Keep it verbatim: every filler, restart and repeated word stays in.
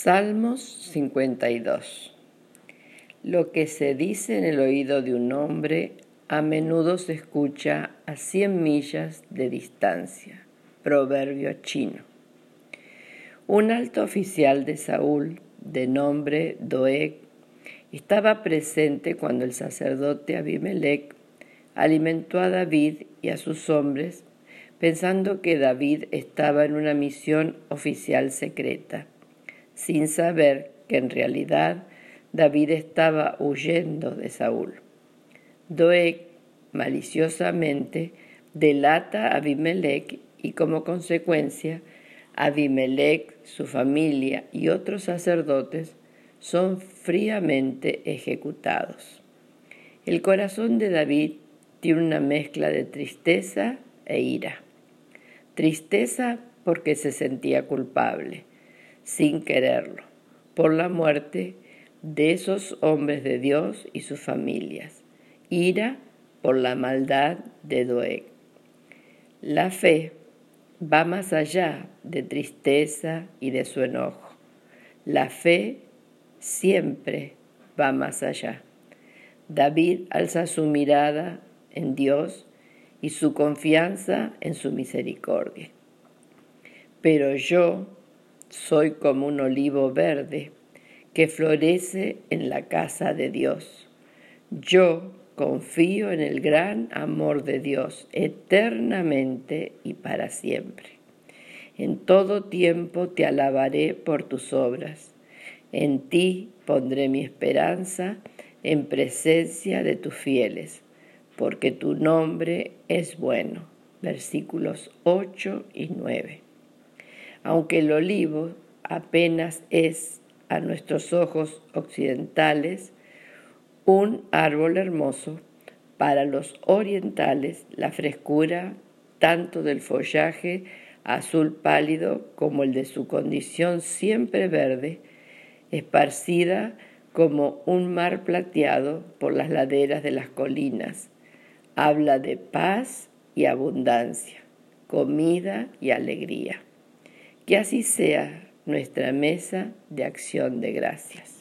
Salmos cincuenta y dos. Lo que se dice en el oído de un hombre a menudo se escucha a cien millas de distancia. Proverbio chino. Un alto oficial de Saúl, de nombre Doeg, estaba presente cuando el sacerdote Abimelec alimentó a David y a sus hombres, pensando que David estaba en una misión oficial secreta, sin saber que en realidad David estaba huyendo de Saúl. Doeg maliciosamente delata a Abimelec y como consecuencia Abimelec, su familia y otros sacerdotes son fríamente ejecutados. El corazón de David tiene una mezcla de tristeza e ira. Tristeza porque se sentía culpable, sin quererlo, por la muerte de esos hombres de Dios y sus familias. Ira por la maldad de Doeg. La fe va más allá de tristeza y de su enojo. La fe siempre va más allá. David alza su mirada en Dios y su confianza en su misericordia. Pero yo soy como un olivo verde que florece en la casa de Dios. Yo confío en el gran amor de Dios eternamente y para siempre. En todo tiempo te alabaré por tus obras. En ti pondré mi esperanza en presencia de tus fieles, porque tu nombre es bueno. Versículos ocho y nueve. Aunque el olivo apenas es, a nuestros ojos occidentales, un árbol hermoso, para los orientales la frescura tanto del follaje azul pálido como el de su condición siempre verde, esparcida como un mar plateado por las laderas de las colinas, habla de paz y abundancia, comida y alegría. Que así sea nuestra mesa de acción de gracias.